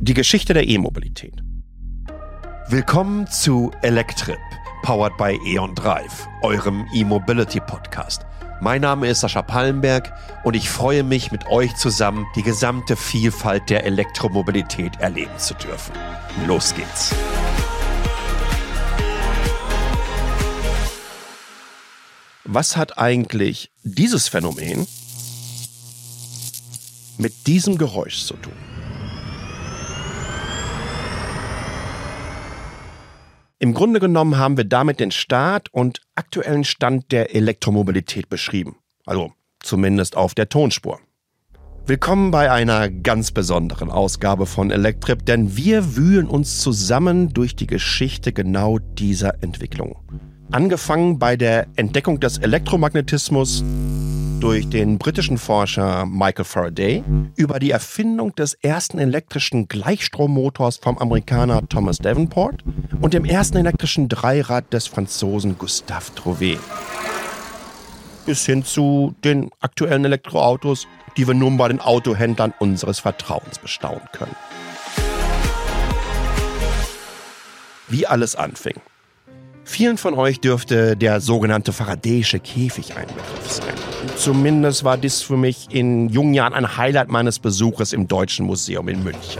Die Geschichte der E-Mobilität. Willkommen zu Electrip, powered by E.ON Drive, eurem E-Mobility-Podcast. Mein Name ist Sascha Pallenberg und ich freue mich, mit euch zusammen die gesamte Vielfalt der Elektromobilität erleben zu dürfen. Los geht's! Was hat eigentlich dieses Phänomen mit diesem Geräusch zu tun? Im Grunde genommen haben wir damit den Start und aktuellen Stand der Elektromobilität beschrieben. Also zumindest auf der Tonspur. Willkommen bei einer ganz besonderen Ausgabe von Electrip, denn wir wühlen uns zusammen durch die Geschichte genau dieser Entwicklung. Angefangen bei der Entdeckung des Elektromagnetismus durch den britischen Forscher Michael Faraday, über die Erfindung des ersten elektrischen Gleichstrommotors vom Amerikaner Thomas Davenport und dem ersten elektrischen Dreirad des Franzosen Gustave Trouvé. Bis hin zu den aktuellen Elektroautos, die wir nun bei den Autohändlern unseres Vertrauens bestaunen können. Wie alles anfing. Vielen von euch dürfte der sogenannte Faraday'sche Käfig ein Begriff sein. Zumindest war dies für mich in jungen Jahren ein Highlight meines Besuches im Deutschen Museum in München.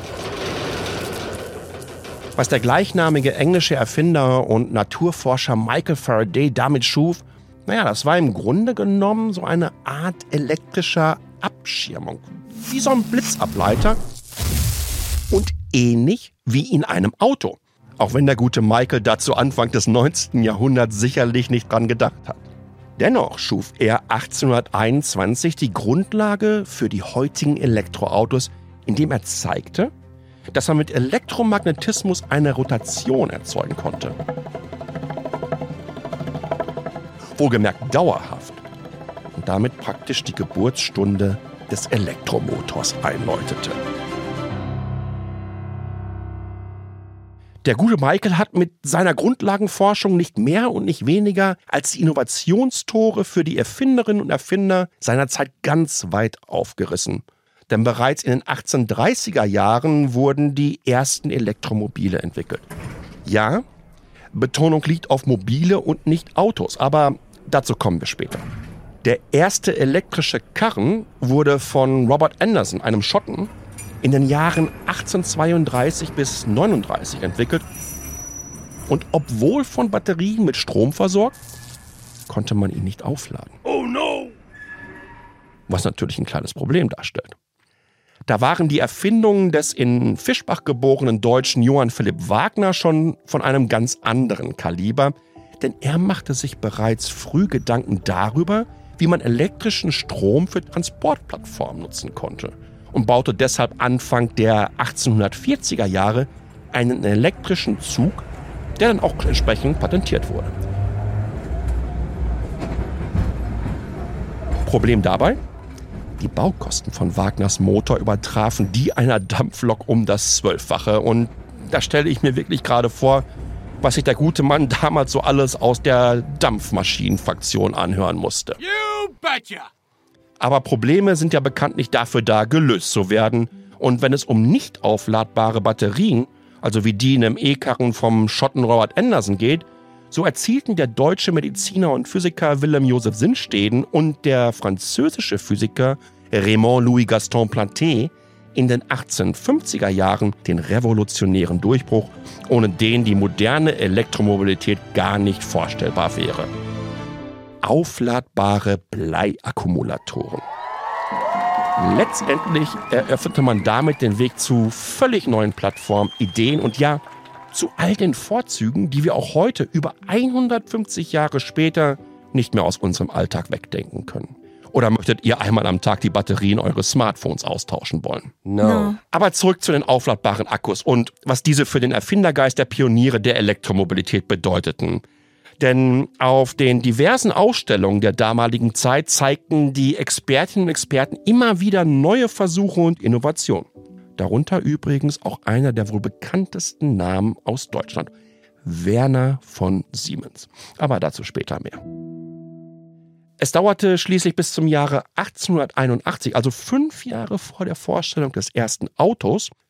Was der gleichnamige englische Erfinder und Naturforscher Michael Faraday damit schuf, das war im Grunde genommen so eine Art elektrischer Abschirmung. Wie so ein Blitzableiter und ähnlich wie in einem Auto. Auch wenn der gute Michael dazu Anfang des 19. Jahrhunderts sicherlich nicht dran gedacht hat. Dennoch schuf er 1821 die Grundlage für die heutigen Elektroautos, indem er zeigte, dass man mit Elektromagnetismus eine Rotation erzeugen konnte. Wohlgemerkt dauerhaft. Und damit praktisch die Geburtsstunde des Elektromotors einläutete. Der gute Michael hat mit seiner Grundlagenforschung nicht mehr und nicht weniger als die Innovationstore für die Erfinderinnen und Erfinder seiner Zeit ganz weit aufgerissen. Denn bereits in den 1830er Jahren wurden die ersten Elektromobile entwickelt. Ja, Betonung liegt auf mobile und nicht Autos, aber dazu kommen wir später. Der erste elektrische Karren wurde von Robert Anderson, einem Schotten, in den Jahren 1832 bis 1839 entwickelt. Und obwohl von Batterien mit Strom versorgt, konnte man ihn nicht aufladen. Oh no! Was natürlich ein kleines Problem darstellt. Da waren die Erfindungen des in Fischbach geborenen Deutschen Johann Philipp Wagner schon von einem ganz anderen Kaliber, denn er machte sich bereits früh Gedanken darüber, wie man elektrischen Strom für Transportplattformen nutzen konnte. Und baute deshalb Anfang der 1840er Jahre einen elektrischen Zug, der dann auch entsprechend patentiert wurde. Problem dabei? Die Baukosten von Wagners Motor übertrafen die einer Dampflok um das 12-fache. Und da stelle ich mir wirklich gerade vor, was sich der gute Mann damals so alles aus der Dampfmaschinenfraktion anhören musste. You betcha! Aber Probleme sind ja bekanntlich dafür da, gelöst zu werden. Und wenn es um nicht aufladbare Batterien, also wie die in einem E-Karren vom Schotten Robert Anderson geht, so erzielten der deutsche Mediziner und Physiker Wilhelm Joseph Sinnsteden und der französische Physiker Raymond Louis Gaston Planté in den 1850er Jahren den revolutionären Durchbruch, ohne den die moderne Elektromobilität gar nicht vorstellbar wäre. Aufladbare Bleiakkumulatoren. Letztendlich eröffnete man damit den Weg zu völlig neuen Plattformen, Ideen und ja, zu all den Vorzügen, die wir auch heute, über 150 Jahre später, nicht mehr aus unserem Alltag wegdenken können. Oder möchtet ihr einmal am Tag die Batterien eures Smartphones austauschen wollen? No. Aber zurück zu den aufladbaren Akkus und was diese für den Erfindergeist der Pioniere der Elektromobilität bedeuteten. Denn auf den diversen Ausstellungen der damaligen Zeit zeigten die Expertinnen und Experten immer wieder neue Versuche und Innovationen. Darunter übrigens auch einer der wohl bekanntesten Namen aus Deutschland, Werner von Siemens. Aber dazu später mehr. Es dauerte schließlich bis zum Jahre 1881, also 5 Jahre vor der Vorstellung des ersten Autos,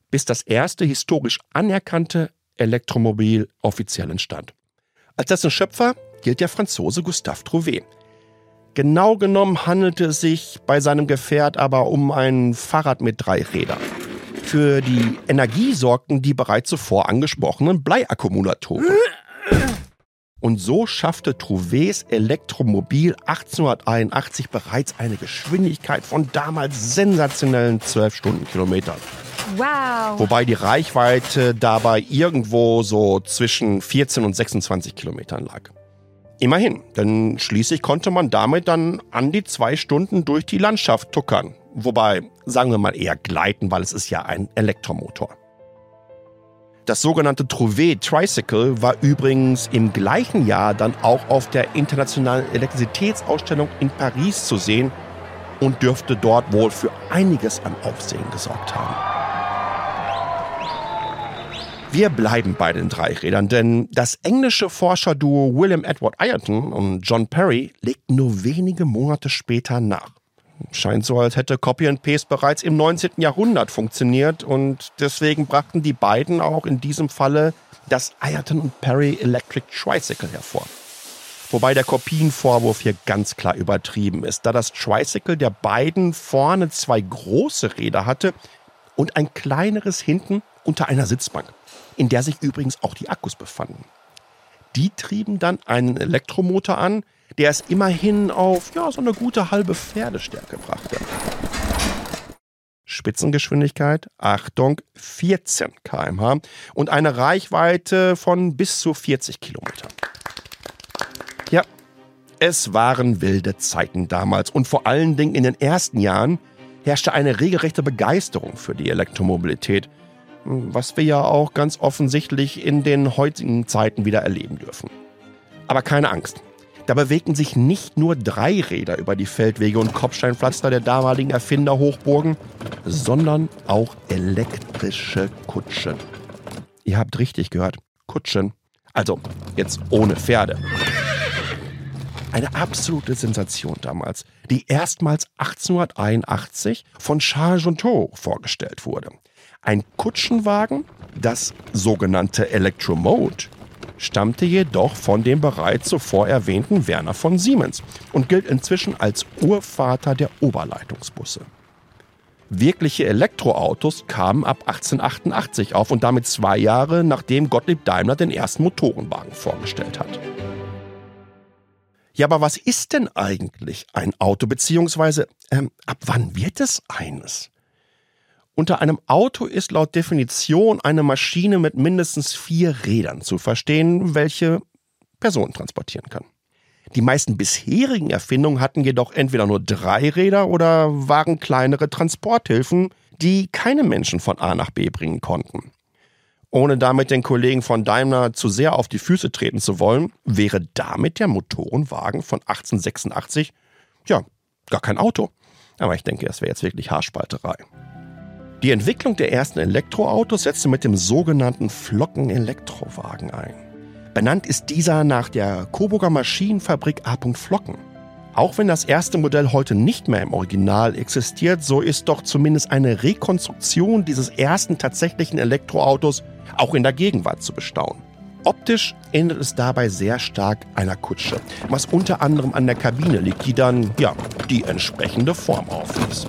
bis das erste historisch anerkannte Elektromobil offiziell entstand. Als dessen Schöpfer gilt der Franzose Gustave Trouvé. Genau genommen handelte es sich bei seinem Gefährt aber um ein Fahrrad mit 3 Rädern. Für die Energie sorgten die bereits zuvor angesprochenen Bleiakkumulatoren. Und so schaffte Trouvés Elektromobil 1881 bereits eine Geschwindigkeit von damals sensationellen 12 Stundenkilometern. Wow! Wobei die Reichweite dabei irgendwo so zwischen 14 und 26 Kilometern lag. Immerhin, denn schließlich konnte man damit dann an die 2 Stunden durch die Landschaft tuckern. Wobei, sagen wir mal eher gleiten, weil es ist ja ein Elektromotor. Das sogenannte Trouvé Tricycle war übrigens im gleichen Jahr dann auch auf der Internationalen Elektrizitätsausstellung in Paris zu sehen und dürfte dort wohl für einiges an Aufsehen gesorgt haben. Wir bleiben bei den 3 Rädern, denn das englische Forscherduo William Edward Ayrton und John Perry legten nur wenige Monate später nach. Scheint so, als hätte Copy and Paste bereits im 19. Jahrhundert funktioniert und deswegen brachten die beiden auch in diesem Falle das Ayrton und Perry Electric Tricycle hervor. Wobei der Kopienvorwurf hier ganz klar übertrieben ist, da das Tricycle der beiden vorne 2 große Räder hatte und ein kleineres hinten unter einer Sitzbank, in der sich übrigens auch die Akkus befanden. Die trieben dann einen Elektromotor an, der es immerhin auf so eine gute halbe Pferdestärke brachte. Spitzengeschwindigkeit, Achtung, 14 km/h und eine Reichweite von bis zu 40 Kilometern. Ja, es waren wilde Zeiten damals und vor allen Dingen in den ersten Jahren herrschte eine regelrechte Begeisterung für die Elektromobilität, was wir ja auch ganz offensichtlich in den heutigen Zeiten wieder erleben dürfen. Aber keine Angst. Da bewegten sich nicht nur 3 Räder über die Feldwege und Kopfsteinpflaster der damaligen Erfinderhochburgen, sondern auch elektrische Kutschen. Ihr habt richtig gehört, Kutschen. Also jetzt ohne Pferde. Eine absolute Sensation damals, die erstmals 1881 von Charles Jontot vorgestellt wurde. Ein Kutschenwagen, das sogenannte Electromode, stammte jedoch von dem bereits zuvor erwähnten Werner von Siemens und gilt inzwischen als Urvater der Oberleitungsbusse. Wirkliche Elektroautos kamen ab 1888 auf und damit 2 Jahre, nachdem Gottlieb Daimler den ersten Motorenwagen vorgestellt hat. Ja, aber was ist denn eigentlich ein Auto, beziehungsweise ab wann wird es eines? Unter einem Auto ist laut Definition eine Maschine mit mindestens 4 Rädern zu verstehen, welche Personen transportieren kann. Die meisten bisherigen Erfindungen hatten jedoch entweder nur 3 Räder oder waren kleinere Transporthilfen, die keine Menschen von A nach B bringen konnten. Ohne damit den Kollegen von Daimler zu sehr auf die Füße treten zu wollen, wäre damit der Motorenwagen von 1886 gar kein Auto. Aber ich denke, das wäre jetzt wirklich Haarspalterei. Die Entwicklung der ersten Elektroautos setzte mit dem sogenannten Flocken-Elektrowagen ein. Benannt ist dieser nach der Coburger Maschinenfabrik A. Flocken. Auch wenn das erste Modell heute nicht mehr im Original existiert, so ist doch zumindest eine Rekonstruktion dieses ersten tatsächlichen Elektroautos auch in der Gegenwart zu bestaunen. Optisch ähnelt es dabei sehr stark einer Kutsche, was unter anderem an der Kabine liegt, die dann die entsprechende Form aufweist.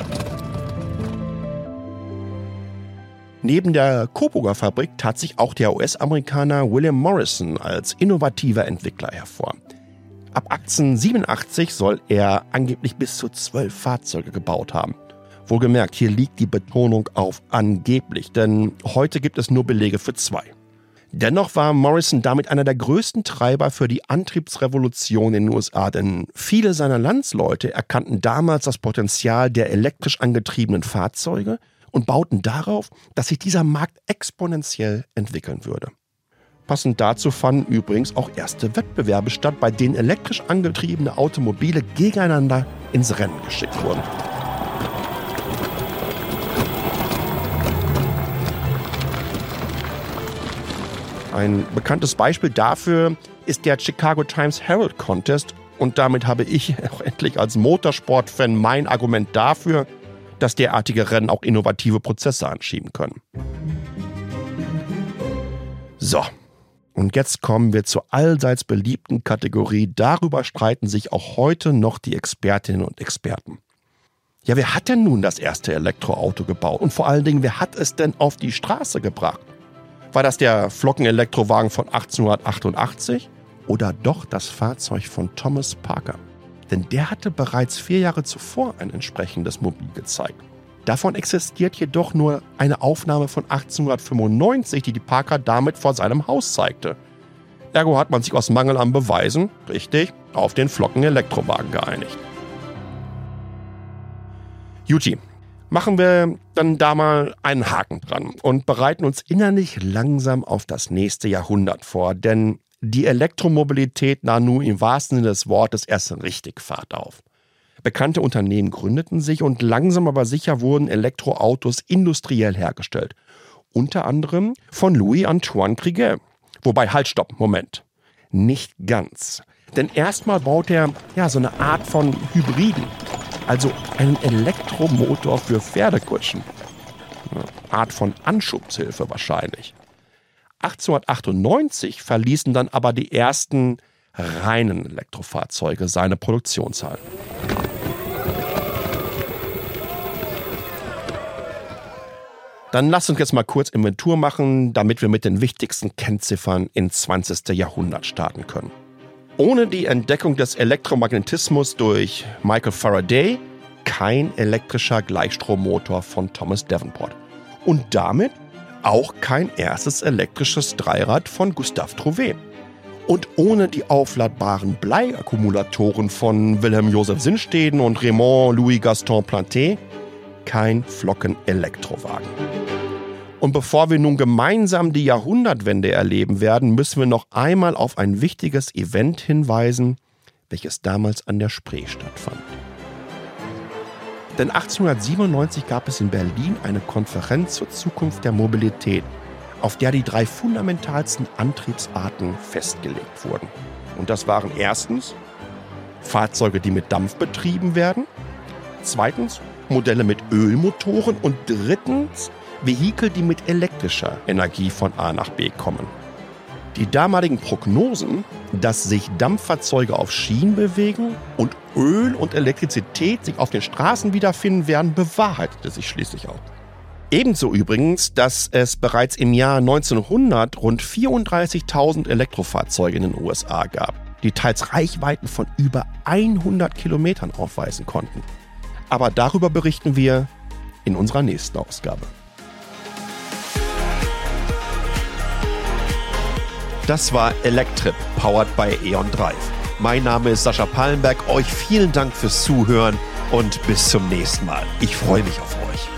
Neben der Coburger Fabrik tat sich auch der US-Amerikaner William Morrison als innovativer Entwickler hervor. Ab 1887 soll er angeblich bis zu 12 Fahrzeuge gebaut haben. Wohlgemerkt, hier liegt die Betonung auf angeblich, denn heute gibt es nur Belege für 2. Dennoch war Morrison damit einer der größten Treiber für die Antriebsrevolution in den USA, denn viele seiner Landsleute erkannten damals das Potenzial der elektrisch angetriebenen Fahrzeuge und bauten darauf, dass sich dieser Markt exponentiell entwickeln würde. Passend dazu fanden übrigens auch erste Wettbewerbe statt, bei denen elektrisch angetriebene Automobile gegeneinander ins Rennen geschickt wurden. Ein bekanntes Beispiel dafür ist der Chicago Times Herald Contest und damit habe ich auch endlich als Motorsport-Fan mein Argument dafür, dass derartige Rennen auch innovative Prozesse anschieben können. So, und jetzt kommen wir zur allseits beliebten Kategorie. Darüber streiten sich auch heute noch die Expertinnen und Experten. Ja, wer hat denn nun das erste Elektroauto gebaut? Und vor allen Dingen, wer hat es denn auf die Straße gebracht? War das der Flockenelektrowagen von 1888 oder doch das Fahrzeug von Thomas Parker? Denn der hatte bereits 4 Jahre zuvor ein entsprechendes Mobil gezeigt. Davon existiert jedoch nur eine Aufnahme von 1895, die Parker damit vor seinem Haus zeigte. Ergo hat man sich aus Mangel an Beweisen, richtig, auf den Flockenelektrowagen geeinigt. Juti, machen wir dann da mal einen Haken dran und bereiten uns innerlich langsam auf das nächste Jahrhundert vor, denn die Elektromobilität nahm nun im wahrsten Sinne des Wortes erst richtig Fahrt auf. Bekannte Unternehmen gründeten sich und langsam aber sicher wurden Elektroautos industriell hergestellt. Unter anderem von Louis-Antoine Breguet. Wobei, halt, stopp, Moment. Nicht ganz. Denn erstmal baut er so eine Art von Hybriden. Also einen Elektromotor für Pferdekutschen. Eine Art von Anschubshilfe wahrscheinlich. 1898 verließen dann aber die ersten reinen Elektrofahrzeuge seine Produktionshallen. Dann lasst uns jetzt mal kurz Inventur machen, damit wir mit den wichtigsten Kennziffern ins 20. Jahrhundert starten können. Ohne die Entdeckung des Elektromagnetismus durch Michael Faraday kein elektrischer Gleichstrommotor von Thomas Davenport. Und damit auch kein erstes elektrisches Dreirad von Gustave Trouvé. Und ohne die aufladbaren Bleiakkumulatoren von Wilhelm Joseph Sinnsteden und Raymond Louis Gaston Planté kein Flockenelektrowagen. Und bevor wir nun gemeinsam die Jahrhundertwende erleben werden, müssen wir noch einmal auf ein wichtiges Event hinweisen, welches damals an der Spree stattfand. Denn 1897 gab es in Berlin eine Konferenz zur Zukunft der Mobilität, auf der die 3 fundamentalsten Antriebsarten festgelegt wurden. Und das waren erstens Fahrzeuge, die mit Dampf betrieben werden, zweitens Modelle mit Ölmotoren und drittens Vehikel, die mit elektrischer Energie von A nach B kommen. Die damaligen Prognosen, dass sich Dampffahrzeuge auf Schienen bewegen und Öl und Elektrizität sich auf den Straßen wiederfinden werden, bewahrheitete sich schließlich auch. Ebenso übrigens, dass es bereits im Jahr 1900 rund 34.000 Elektrofahrzeuge in den USA gab, die teils Reichweiten von über 100 Kilometern aufweisen konnten. Aber darüber berichten wir in unserer nächsten Ausgabe. Das war Electrip, powered by E.ON Drive. Mein Name ist Sascha Pallenberg. Euch vielen Dank fürs Zuhören und bis zum nächsten Mal. Ich freue mich auf euch.